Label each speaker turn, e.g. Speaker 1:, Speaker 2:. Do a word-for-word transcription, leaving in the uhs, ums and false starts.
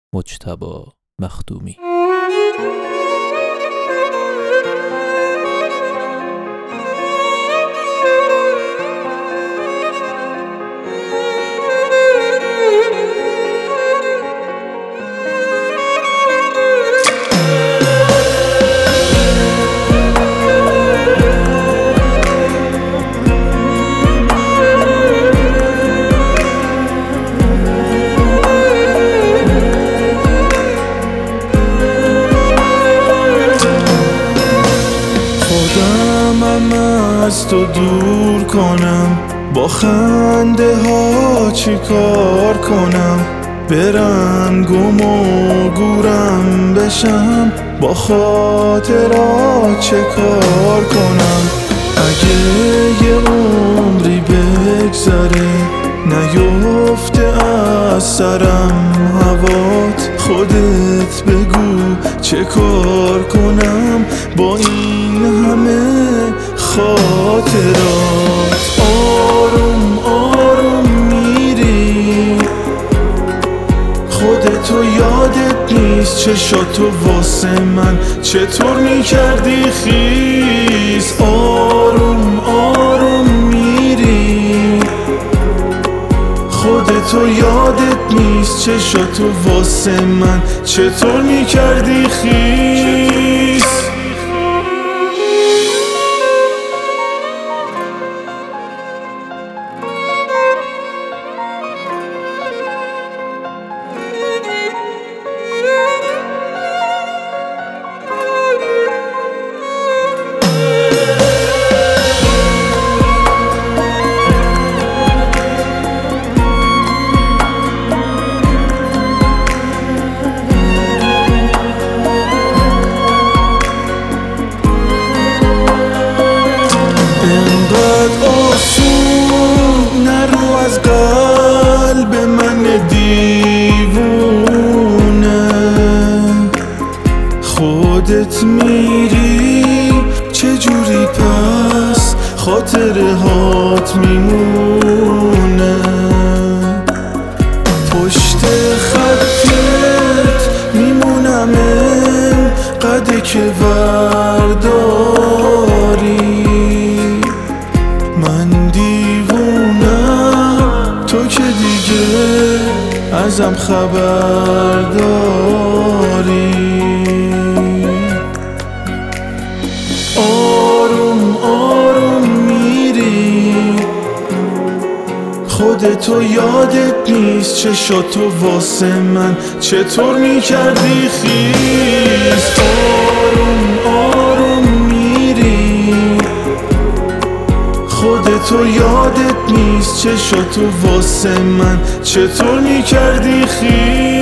Speaker 1: مجتبی مخدومی.
Speaker 2: از تو دور کنم، با خنده ها چی کار کنم؟ برم گم و گورم بشم، با خاطرات چه کار کنم؟ اگه یه عمری بگذره نیفته از سرم هوات، خودت بگو چه کار کنم با این همه خاطرات؟ آروم آروم میری، خودتو یادت نیست چشاتو واسه من چطور میکردی خیس؟ آروم آروم میری، خودتو یادت نیست چشاتو واسه من چطور میکردی خیس؟ نرو از قلب من دیوونه، خودت میری چجوری پس خاطره هات میمونه؟ پشت خطت میمونم انقدر که ورداری، من دیوونم تو که دیگه ازم خبر داری. آروم آروم میری، خودتو یادت نیست چشاتو واسه من چطور میکردی خیس؟ آروم آروم میری، خودتو یادت نیست چشاتو واسه من چطور میکردی خیس؟